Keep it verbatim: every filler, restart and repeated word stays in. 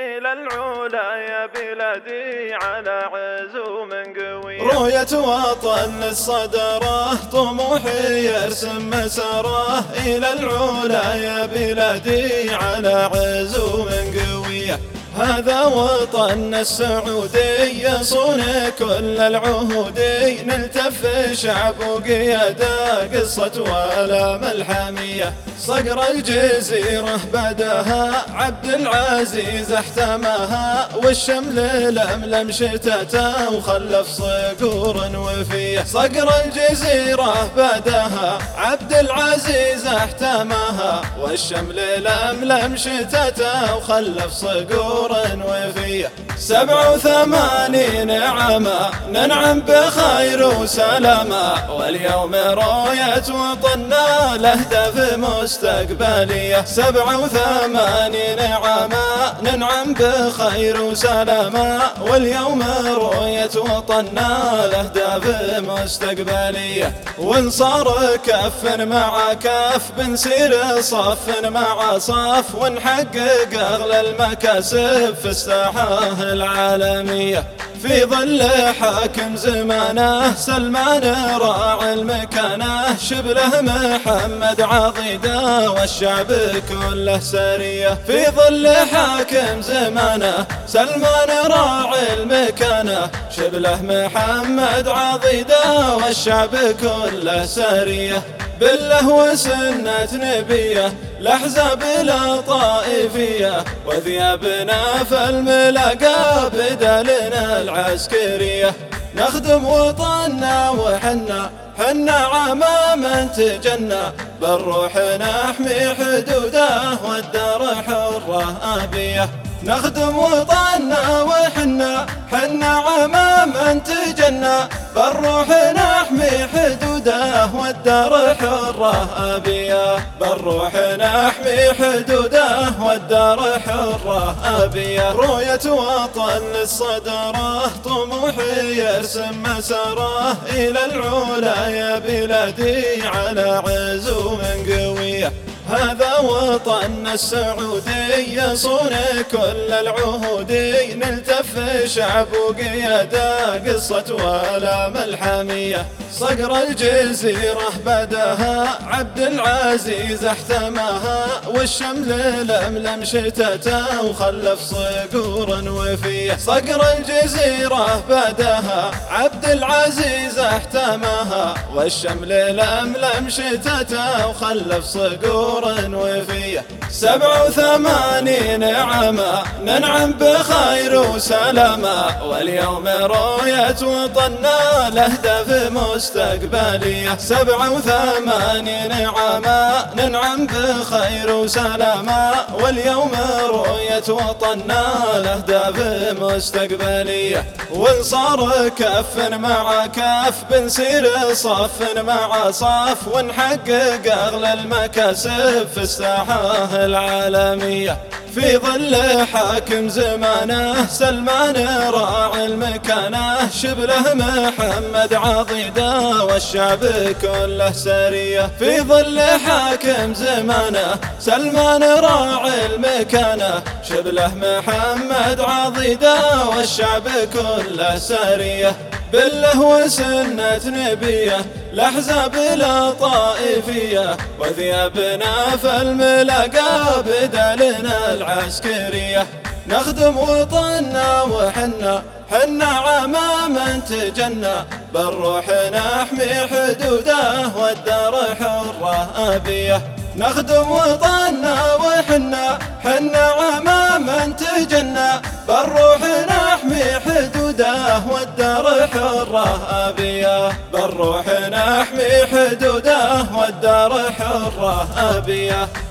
إلى العلا يا بلادي على عزوم قوي. رؤية وطن الصدره طموحي يرسم مساره، إلى العلا يا بلادي على عزوم قوية. هذا وطن السعودي يصون كل العهودي، نلتف شعب وقيادة قصة والام الحامية. صقر الجزيرة بدها عبد العزيز احتماها، والشمل لملم شتته وخلف صقور وفيه. صقر الجزيرة بدها عبد العزيز احتماها، والشمل لملم شتته وخلف صقور وفيه. سبع وثمانين عاما ننعم بخير وسلامة، واليوم رؤية وطننا لأهداف مستقبلية. سبع وثمانين عاما ننعم بخير وسلامة، واليوم رؤية وطننا لأهداف مستقبلية. ونصار كف مع كف بنسير صف مع صف، ونحقق أغلى المكاسب في الساحة العالمية. في ظل حاكم زمانه سلمان راعي المكانه، شبله محمد عضيده والشعب كله سريه. في ظل حاكم زمانه سلمان راعي المكانه، شبله محمد عضيده والشعب كله سريه. بالله وسنة نبيه الأحزاب لا طائفية، وثيابنا في الملاقى بدلنا العسكرية. نخدم وطننا وحنا حنا عماما تجنى، بالروح نحمي حدوده والدار حرة أبيه. نخدم وطننا وحنا حنا عماما تجنى، بالروح نحمي حدوده والدار حرة أبيه. بالروح نحمي حدوده والدار حرة أبيه. رؤية وطن الصدره طموحي يرسم مساره، إلى العلا يا بلادي على عزوم قوية. هذا وطن السعودي يصون كل العهودي، نلتف شعب وقيادة قصة والام الحامية. صقر الجزيرة بدها عبد العزيز احتماها، والشمل لملم شتته وخلف صقور وفيه. صقر الجزيرة بدها عبد العزيز احتماها، والشمل لملم شتته وخلف صقور وفيه. سبع وثمانين عاما ننعم بخير وسلامة، واليوم رؤية وطننا لأهداف مستقبلية. سبع وثمانين عاما ننعم بخير وسلامة، واليوم رؤية وطننا لأهداف مستقبلية. ونصار كف مع كف بنسير صف مع صف، ونحقق أغلى المكاسب في الساحة العالمية. في ظل حاكم زمانه سلمان راعي المكانه، شبله محمد عضيده والشعب كله سريه. في ظل حاكم زمانه سلمان راعي المكانه، شبله محمد عضيده والشعب كله سريه. بالله وسنة نبيه الأحزاب لا طائفية، وثيابنا في الملاقى بدلنا العسكرية. نخدم وطننا وحنا حنا عماما تجنى، بالروح نحمي حدوده والدار حرة أبيه. نخدم وطننا وحنا حنا عماما تجنى، بالروح نحمي حدوده والدار حرة أبيه. بالروح نحمي حدوده والدار حرة أبيه.